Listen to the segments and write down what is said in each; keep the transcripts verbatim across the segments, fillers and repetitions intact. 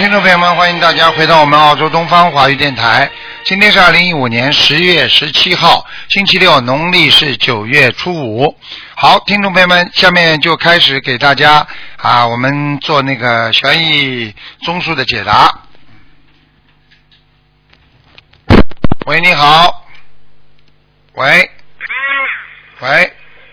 听众朋友们，欢迎大家回到我们澳洲东方华语电台。今天是二零一五年十月十七号，星期六，农历是九月初五。好，听众朋友们，下面就开始给大家啊，我们做那个悬疑综述的解答。喂，你好。喂。喂。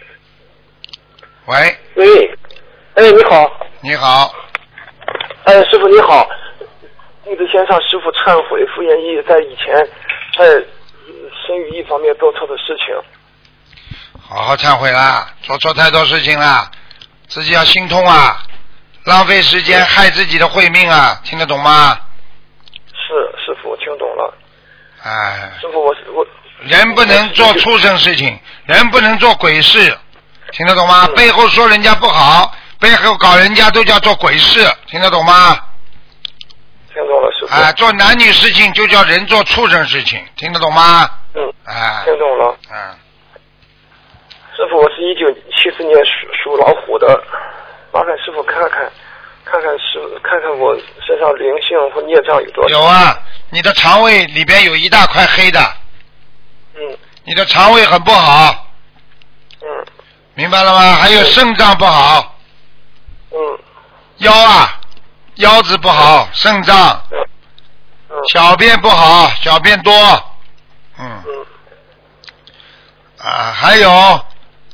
喂。 喂。哎，你好。 你好。 哎，师傅你好，弟子先向师傅忏悔，傅延义在以前在生育一方面做错的事情。 好好忏悔啦，做错太多事情啦，自己要心痛啊，浪费时间害自己的慧命啊，听得懂吗？ 是，师傅我听懂了。 哎， 师傅我我人不能做畜生事情，人不能做鬼事，听得懂吗？背后说人家不好，背后搞人家都叫做鬼事，听得懂吗？ 听懂了，师傅。 哎，做男女事情就叫人做畜生事情，听得懂吗？ 嗯。 哎。 听懂了。 嗯。 师傅，我是一九七四年属属老虎的，麻烦师傅看看，看看师看看我身上灵性或孽障有多少？ 有啊，你的肠胃里边有一大块黑的。 嗯。 你的肠胃很不好。 嗯。 明白了吗？还有肾脏不好。 嗯。 腰啊，腰子不好，肾脏。 嗯。 小便不好，小便多。嗯。 嗯。 啊，还有。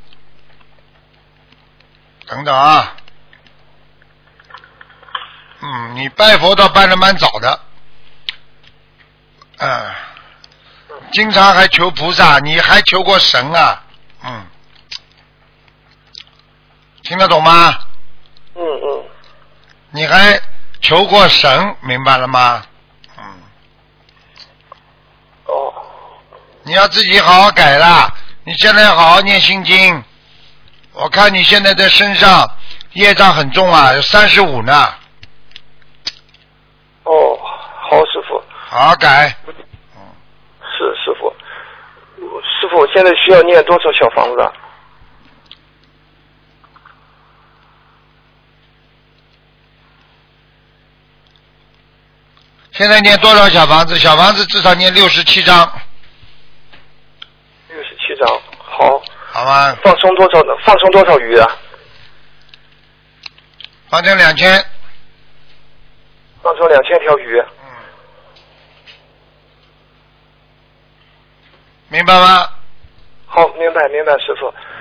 等等啊，嗯，你拜佛倒拜得蛮早的，嗯，经常还求菩萨，你还求过神啊，嗯，听得懂吗？ 嗯嗯。 你还求过神，明白了吗？嗯。 哦。 你要自己好好改啦，你现在要好好念心经。我看你现在在身上业障很重啊，有三十五呢。 哦，好师傅。 好好改。 嗯。是师傅。师傅，现在需要念多少小房子？ 现在念多少小房子？小房子至少念六十七章。 六十七章，好。 好吗？ 放生多少呢？放生多少鱼啊？ 放成两千。 放成两千条鱼。 嗯。明白吗？ 好，明白明白，师傅。